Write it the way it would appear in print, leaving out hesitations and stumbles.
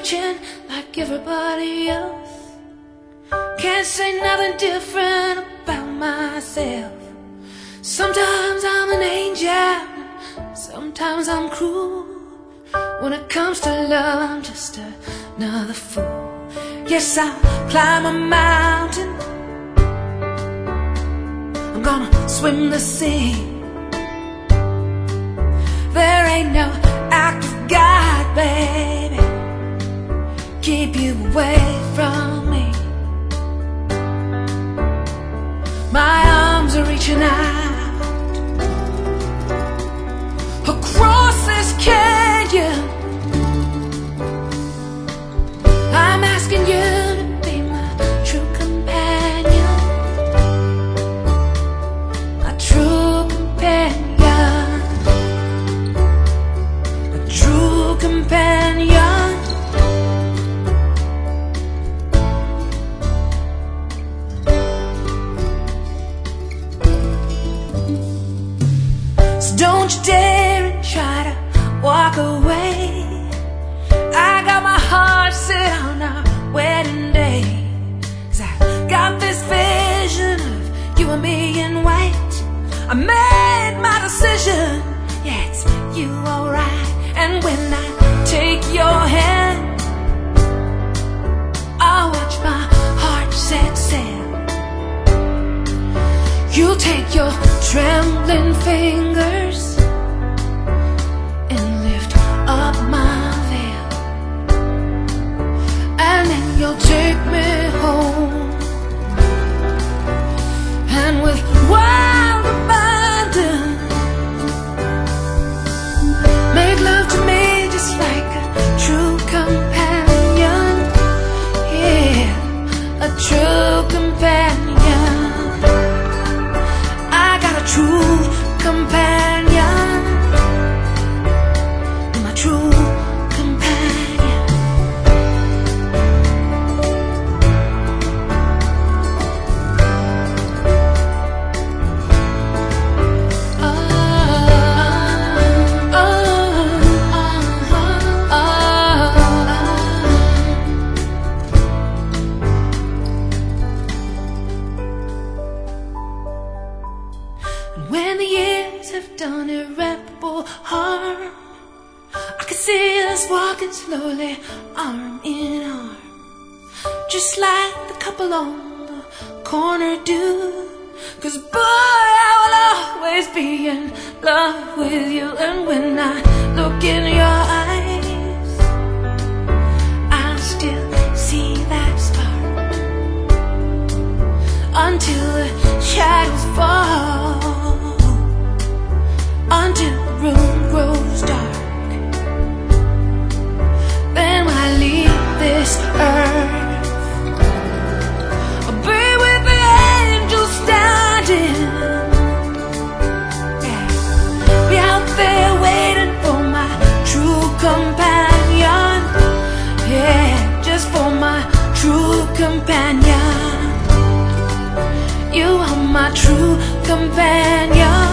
searching like everybody else. Can't say nothing different about myself. Sometimes I'm an angel, sometimes I'm cruel. When it comes to love, I'm just another fool. Yes, I'll climb a mountain, I'm gonna swim the sea. There ain't no act of God, baby, keep you away from me. My arms are reaching out across this canyon. I'm asking you to be my true companion, my true companion, my true companion. So don't you dare and try to walk away. I got my heart set on our wedding day, 'cause I got this vision of you and me in white. I made my decision, yeah, it's you alright. And when I take your hand, I'll watch my heart set sail. You'll take your trembling fingers and lift up my veil, and then you'll take me home, and with wild abandon make love to me just like a true companion. Yeah, a true companion. I got a true companion, my true companion. And when the years have done irreparable harm, I can see us walking slowly, arm in arm, just like the couple on the corner do. 'Cause boy, I will always be in love with you. And when I look in your eyes, I'll still see that spark until the shadows fall, until the room grows dark. Then when I leave this earth, I'll be with the angels standing, yeah, be out there waiting for my true companion. Yeah, just for my true companion. You are my true companion.